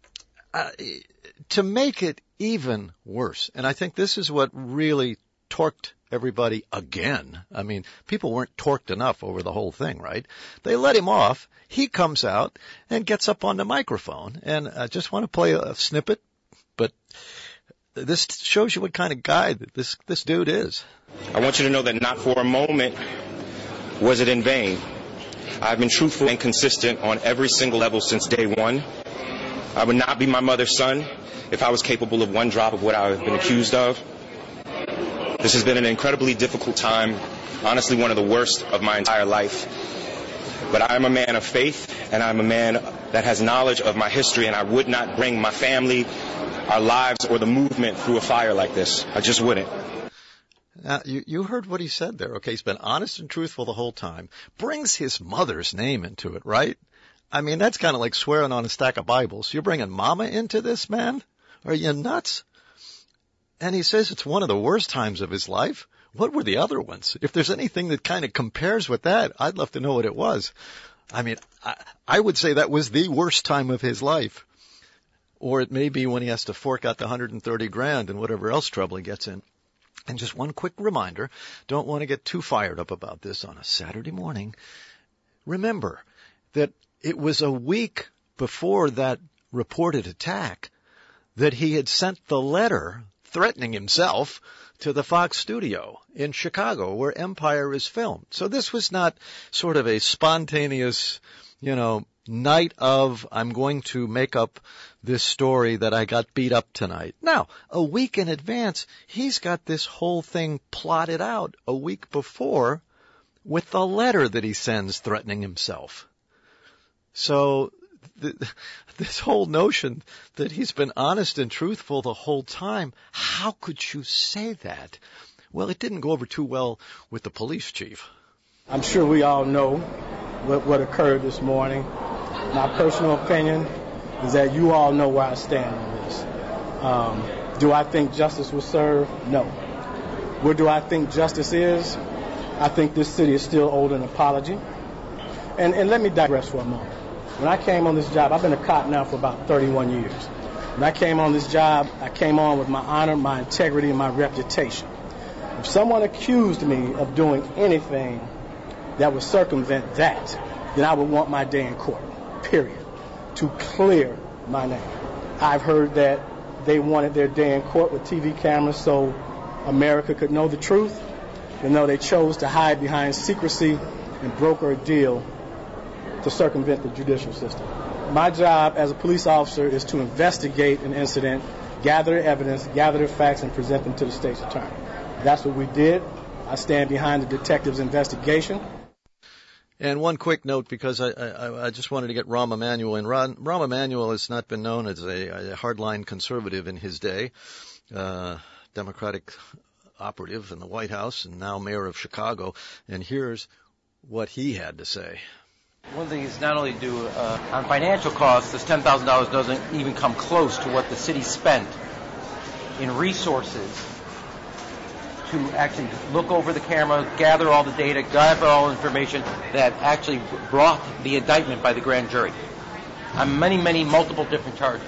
to make it even worse, and I think this is what really torqued everybody again. I mean, people weren't torqued enough over the whole thing, right? They let him off. He comes out and gets up on the microphone. And I just want to play a snippet, but this shows you what kind of guy this dude is. I want you to know that not for a moment was it in vain. I've been truthful and consistent on every single level since day one. I would not be my mother's son if I was capable of one drop of what I have been accused of. This has been an incredibly difficult time, honestly one of the worst of my entire life. But I'm a man of faith, and I'm a man that has knowledge of my history, and I would not bring my family, our lives, or the movement through a fire like this. I just wouldn't. Now, you heard what he said there, okay? He's been honest and truthful the whole time. Brings his mother's name into it, right? I mean, that's kind of like swearing on a stack of Bibles. You're bringing mama into this, man? Are you nuts? And he says it's one of the worst times of his life. What were the other ones? If there's anything that kind of compares with that, I'd love to know what it was. I mean, I would say that was the worst time of his life. Or it may be when he has to fork out the $130,000 and whatever else trouble he gets in. And just one quick reminder, don't want to get too fired up about this on a Saturday morning. Remember that it was a week before that reported attack that he had sent the letter threatening himself to the Fox studio in Chicago where Empire is filmed. So this was not sort of a spontaneous, night of, I'm going to make up this story that I got beat up tonight. Now, a week in advance, he's got this whole thing plotted out a week before with the letter that he sends threatening himself. So this whole notion that he's been honest and truthful the whole time, how could you say that? Well, it didn't go over too well with the police chief. I'm sure we all know what occurred this morning. My personal opinion is that you all know where I stand on this. Do I think justice was served? No. Where do I think justice is? I think this city is still owed an apology. And let me digress for a moment. When I came on this job, I've been a cop now for about 31 years. When I came on this job, I came on with my honor, my integrity, and my reputation. If someone accused me of doing anything that would circumvent that, then I would want my day in court, period, to clear my name. I've heard that they wanted their day in court with TV cameras so America could know the truth, even though they chose to hide behind secrecy and broker a deal to circumvent the judicial system. My job as a police officer is to investigate an incident, gather evidence, gather the facts, and present them to the state's attorney. That's what we did. I stand behind the detective's investigation. And one quick note, because I just wanted to get Rahm Emanuel in. Rahm Emanuel has not been known as a hardline conservative in his day, Democratic operative in the White House and now mayor of Chicago. And here's what he had to say. One thing is not only on financial costs, this $10,000 doesn't even come close to what the city spent in resources to actually look over the camera, gather all the data, gather all the information that actually brought the indictment by the grand jury on many, multiple different charges.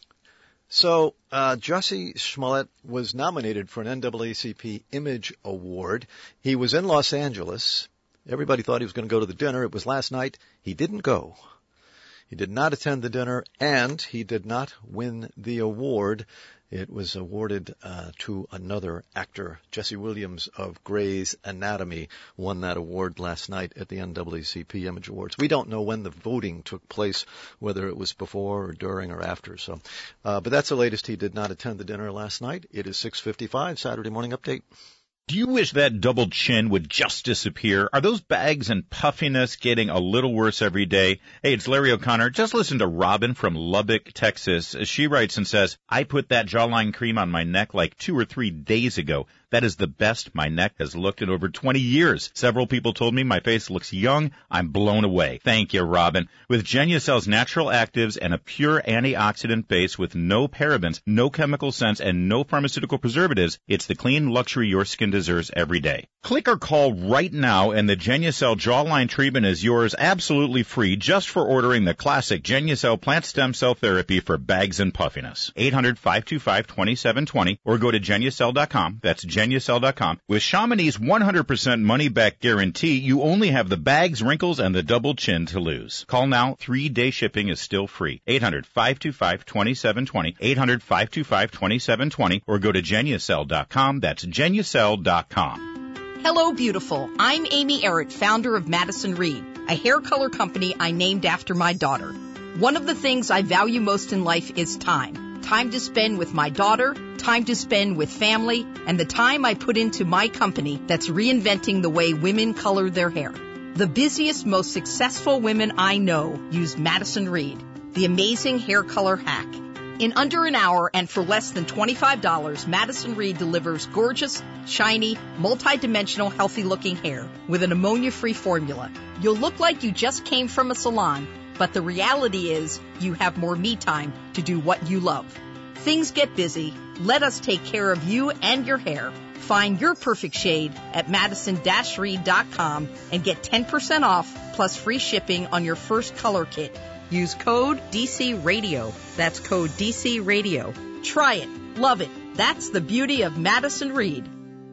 So Jussie Smollett was nominated for an NAACP Image Award. He was in Los Angeles. Everybody thought he was going to go to the dinner. It was last night. He didn't go. He did not attend the dinner, and he did not win the award. It was awarded to another actor. Jesse Williams of Grey's Anatomy won that award last night at the NAACP Image Awards. We don't know when the voting took place, whether it was before or during or after. So, but that's the latest. He did not attend the dinner last night. It is 6:55, Saturday Morning Update. Do you wish that double chin would just disappear? Are those bags and puffiness getting a little worse every day? Hey, it's Larry O'Connor. Just listen to Robin from Lubbock, Texas. She writes and says, I put that jawline cream on my neck like 2 or 3 days ago. That is the best my neck has looked in over 20 years. Several people told me my face looks young. I'm blown away. Thank you, Robin. With Genucel's natural actives and a pure antioxidant base with no parabens, no chemical scents, and no pharmaceutical preservatives, it's the clean luxury your skin deserves every day. Click or call right now, and the Genucel jawline treatment is yours absolutely free just for ordering the classic Genucel plant stem cell therapy for bags and puffiness. 800-525-2720 or go to Genucel.com. That's Genucel.com. With Chamonix's 100% money-back guarantee, you only have the bags, wrinkles, and the double chin to lose. Call now. 3-day shipping is still free. 800-525-2720. 800-525-2720 or go to Genucel.com. That's Genucel.com. Hello, beautiful. I'm Amy Errett, founder of Madison Reed, a hair color company I named after my daughter. One of the things I value most in life is time. Time to spend with my daughter, time to spend with family, and the time I put into my company that's reinventing the way women color their hair. The busiest, most successful women I know use Madison Reed, the amazing hair color hack. In under an hour and for less than $25, Madison Reed delivers gorgeous, shiny, multi-dimensional, healthy-looking hair with an ammonia-free formula. You'll look like you just came from a salon, but the reality is you have more me time to do what you love. Things get busy. Let us take care of you and your hair. Find your perfect shade at madison-reed.com and get 10% off plus free shipping on your first color kit. Use code DC Radio. That's code DC Radio. Try it. Love it. That's the beauty of Madison Reed.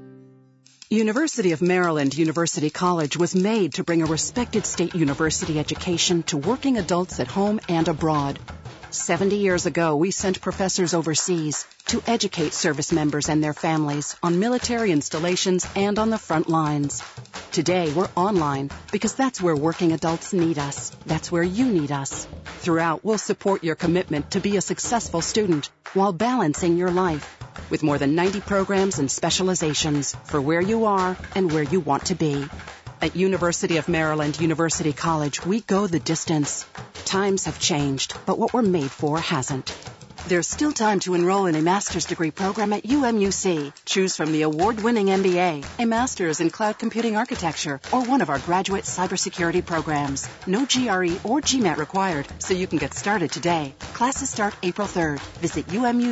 University of Maryland University College was made to bring a respected state university education to working adults at home and abroad. 70 years ago, we sent professors overseas to educate service members and their families on military installations and on the front lines. Today, we're online because that's where working adults need us. That's where you need us. Throughout, we'll support your commitment to be a successful student while balancing your life with more than 90 programs and specializations for where you are and where you want to be. At University of Maryland University College, we go the distance. Times have changed, but what we're made for hasn't. There's still time to enroll in a master's degree program at UMUC. Choose from the award-winning MBA, a master's in cloud computing architecture, or one of our graduate cybersecurity programs. No GRE or GMAT required, so you can get started today. Classes start April 3rd. Visit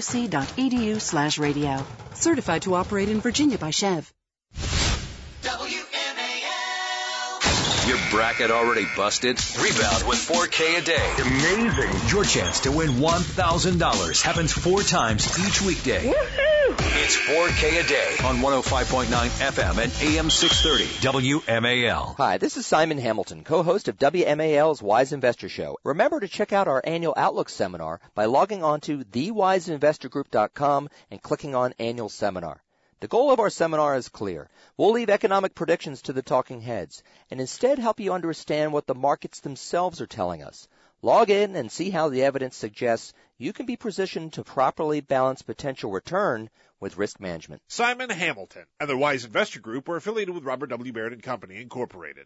umc.edu/radio. Certified to operate in Virginia by Chev. Your bracket already busted? Rebound with 4K a day. Amazing. Your chance to win $1,000 happens 4 times each weekday. Woohoo! It's 4K a day on 105.9 FM and AM 630 WMAL. Hi, this is Simon Hamilton, co-host of WMAL's Wise Investor Show. Remember to check out our annual Outlook seminar by logging on to thewiseinvestorgroup.com and clicking on Annual Seminar. The goal of our seminar is clear. We'll leave economic predictions to the talking heads and instead help you understand what the markets themselves are telling us. Log in and see how the evidence suggests you can be positioned to properly balance potential return with risk management. Simon Hamilton and the Wise Investor Group are affiliated with Robert W. Baird & Company, Incorporated.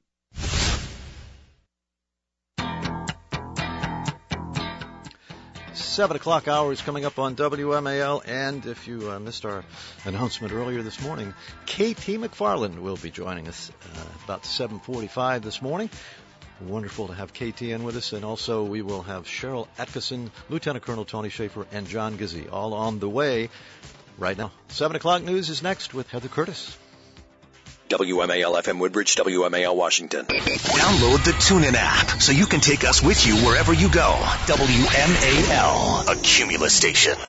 7 o'clock hour is coming up on WMAL, and if you missed our announcement earlier this morning, KT McFarland will be joining us about 7:45 this morning. Wonderful to have KT in with us, and also we will have Cheryl Atkinson, Lieutenant Colonel Tony Schaefer, and John Gizzi all on the way right now. 7 o'clock news is next with Heather Curtis. WMAL FM Woodbridge, WMAL Washington. Download the TuneIn app so you can take us with you wherever you go. WMAL, a Cumulus station.